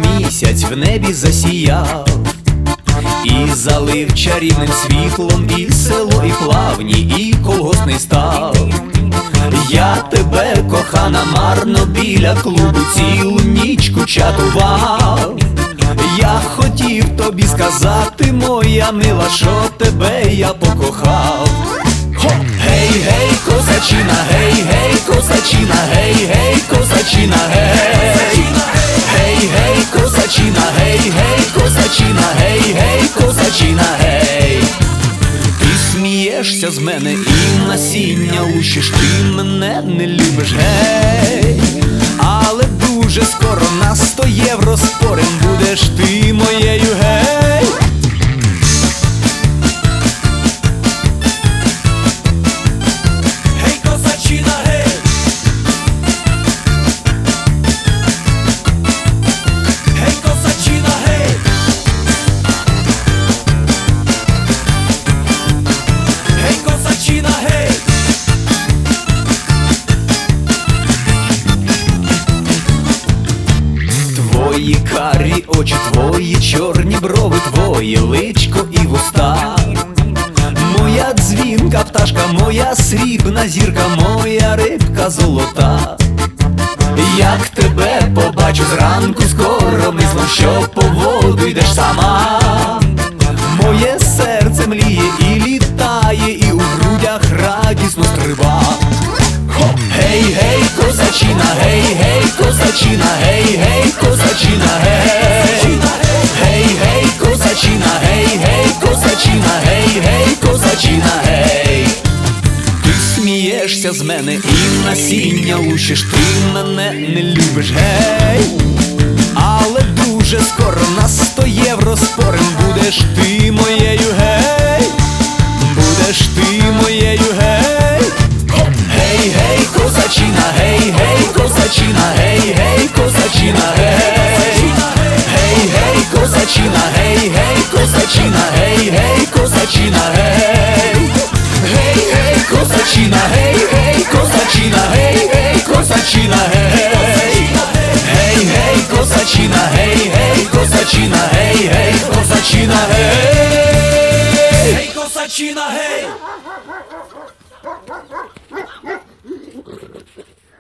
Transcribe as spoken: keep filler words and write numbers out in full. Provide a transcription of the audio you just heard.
місяць в небі засіяв і залив чарівним світлом і село, і плавні, і колгоспний став. Я тебе, кохана, марно біля клубу цілу нічку чатував. Я хотів тобі сказати, моя мила, що тебе я покохав. Гей, гей, козачина, гей, гей, козачина, гей, гей, козачина, гей. Гей, гей, козачина, гей, гей, козачина, гей, гей, козачина, гей. Ти смієшся з мене і насіння лущиш, ти мене не любиш, гей. Але дуже скоро на сто євро спорим, будеш ти моєю, гей. Гей, козачина, гей. Гей, козачина, гей. Гей, козачина, гей. Твої карі очі, твої чорні брови, твоє личко і вуста. Моя дзвінка пташка, моя срібна зірка, моя рибка золота. Як тебе побачу зранку скоро мислом, що по воду йдеш сама. Моє серце мліє і літає, і у грудях радісно стриба. Гей, гей, козачина, гей, гей, козачина, гей, гей, козачина, гей. Гей, гей, козачина, гей, гей, козачина, гей, гей, козачина, гей. Ти смієшся з мене і насіння лущиш, ти мене не любиш, гей. Але дуже скоро на сто євро спорим, будеш ти моєю, гей. Будеш ти моєю, гей. Гей, гей, козачина, гей, гей, козачина, гей, гей, козачина, гей. Гей, гей, козачина, гей, гей, козачина, гей, гей, козачина, гей. Гей, гей, козачина, гей, гей, козачина, гей, гей, козачина, гей. Гей, гей, козачина, гей, гей, козачина, гей, гей, козачина, гей. Гей, козачина, гей.